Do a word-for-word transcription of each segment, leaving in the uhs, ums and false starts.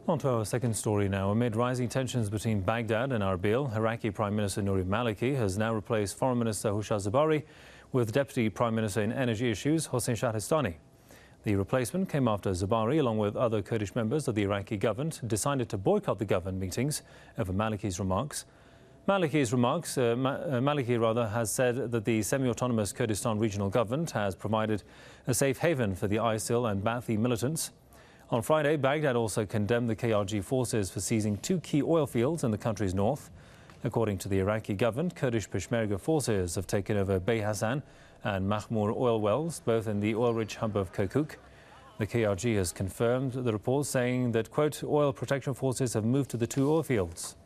On to our second story now. Amid rising tensions between Baghdad and Erbil, Iraqi Prime Minister Nouri Maliki has now replaced Foreign Minister Houshar Zebari with Deputy Prime Minister in Energy Issues Hossein Shahristani. The replacement came after Zebari, along with other Kurdish members of the Iraqi government, decided to boycott the government meetings over Maliki's remarks. Maliki's remarks, uh, Ma uh, Maliki rather, has said that the semi-autonomous Kurdistan regional government has provided a safe haven for the I S I L and Ba'athi militants. On Friday, Baghdad also condemned the K R G forces for seizing two key oil fields in the country's north. According to the Iraqi government, Kurdish Peshmerga forces have taken over Bey Hassan and Mahmour oil wells, both in the oil-rich hub of Kirkuk. The K R G has confirmed the report, saying that, quote, oil protection forces have moved to the two oil fields.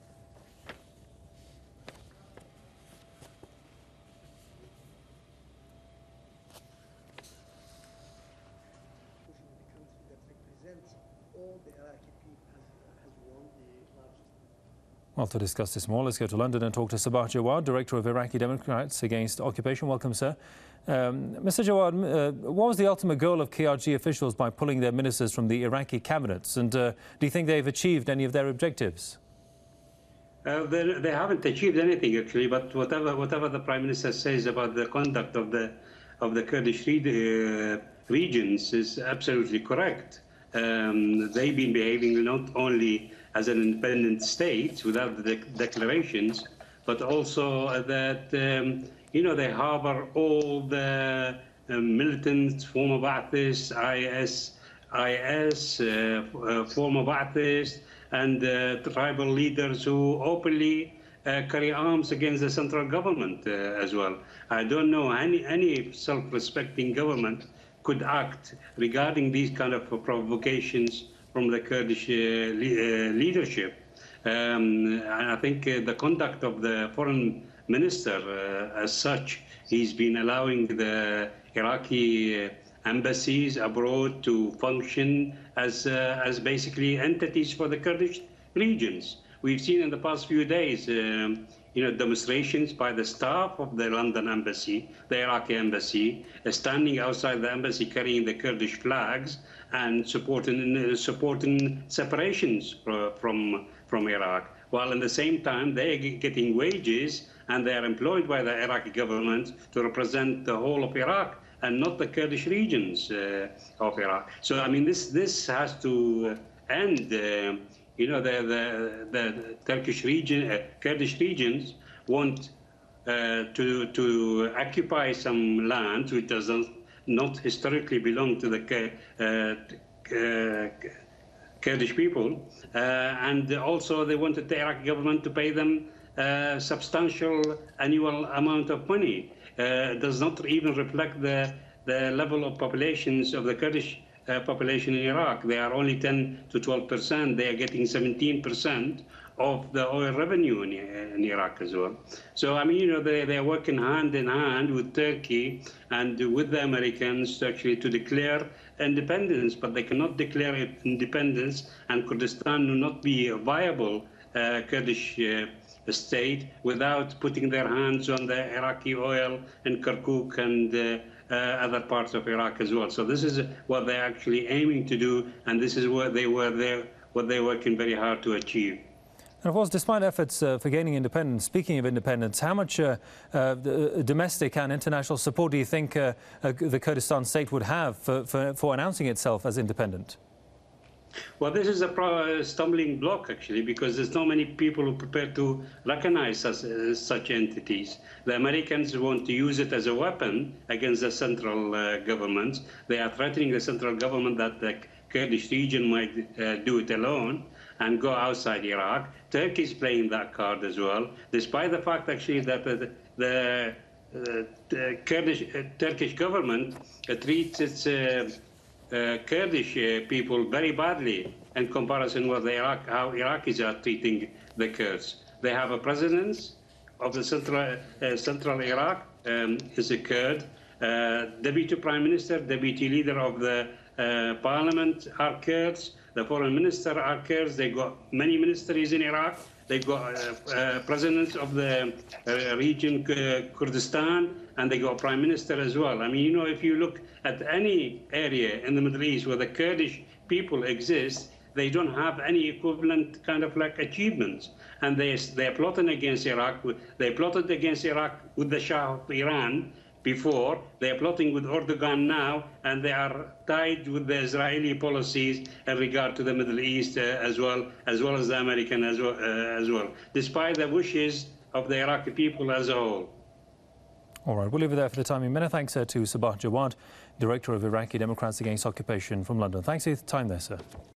Well, to discuss this more, let's go to London and talk to Sabah Jawad, Director of Iraqi Democrats Against Occupation. Welcome, sir. Um, Mister Jawad, uh, what was the ultimate goal of K R G officials by pulling their ministers from the Iraqi cabinets? And uh, do you think they've achieved any of their objectives? Uh, they, they haven't achieved anything, actually, but whatever whatever the Prime Minister says about the conduct of the of the Kurdish re uh, regions is absolutely correct. Um, they've been behaving not only as an independent state without the de declarations, but also that, um, you know, they harbor all the uh, militants, former Ba'athists, I S I S, uh, uh, former Ba'athists, and uh, tribal leaders who openly uh, carry arms against the central government uh, as well. I don't know any, any self-respecting government could act regarding these kind of provocations from the Kurdish uh, le uh, leadership. Um, and I think uh, the conduct of the foreign minister uh, as such, he's been allowing the Iraqi uh, embassies abroad to function as, uh, as basically entities for the Kurdish regions. We've seen in the past few days um, you know, demonstrations by the staff of the London embassy, the Iraqi embassy, uh, standing outside the embassy carrying the Kurdish flags and supporting, uh, supporting separations from, from Iraq, while at the same time they're getting wages and they're employed by the Iraqi government to represent the whole of Iraq and not the Kurdish regions uh, of Iraq. So, I mean, this, this has to end. Uh, You know, the, the, the Turkish region, uh, Kurdish regions want uh, to, to occupy some land which does not historically belong to the uh, uh, Kurdish people. Uh, and also they wanted the Iraqi government to pay them a substantial annual amount of money. Uh, it does not even reflect the, the level of populations of the Kurdish Uh, population in Iraq. They are only ten to twelve percent. They are getting seventeen percent of the oil revenue in, in Iraq as well. So, I mean, you know, they, they are working hand in hand with Turkey and with the Americans to actually to declare independence, but they cannot declare independence and Kurdistan will not be a viable uh, Kurdish uh, state without putting their hands on the Iraqi oil in Kirkuk and uh, Uh, other parts of Iraq as well. So this is what they're actually aiming to do, and this is what they were there, what they're working very hard to achieve. And of course, despite efforts uh, for gaining independence, speaking of independence, how much uh, uh, the, domestic and international support do you think uh, uh, the Kurdistan state would have for, for, for announcing itself as independent? Well, this is a stumbling block, actually, because there's not many people who are prepared to recognize such, uh, such entities. The Americans want to use it as a weapon against the central uh, government. They are threatening the central government that the Kurdish region might uh, do it alone and go outside Iraq. Turkey is playing that card as well, despite the fact, actually, that the, the, uh, the Kurdish, uh, Turkish government uh, treats its uh, Uh, Kurdish uh, people very badly in comparison with the Iraq, how Iraqis are treating the Kurds. They have a president of the central, uh, central Iraq, um, is a Kurd. Uh, Deputy Prime Minister, Deputy Leader of the uh, Parliament are Kurds. The Foreign Minister are Kurds. They got many ministries in Iraq. They got uh, uh, presidents of the uh, region uh, Kurdistan, and they got Prime Minister as well. I mean, you know, if you look at any area in the Middle East where the Kurdish people exist, they don't have any equivalent kind of like achievements. And they, they're plotting against Iraq. They plotted against Iraq with the Shah of Iran before. They're plotting with Erdogan now, and they are tied with the Israeli policies in regard to the Middle East uh, as well, as well as the American as well, uh, as well, despite the wishes of the Iraqi people as a whole. All right, we'll leave it there for the time. Many thanks uh, to Sabah Jawad, Director of Iraqi Democrats Against Occupation from London. Thanks for your time there, sir.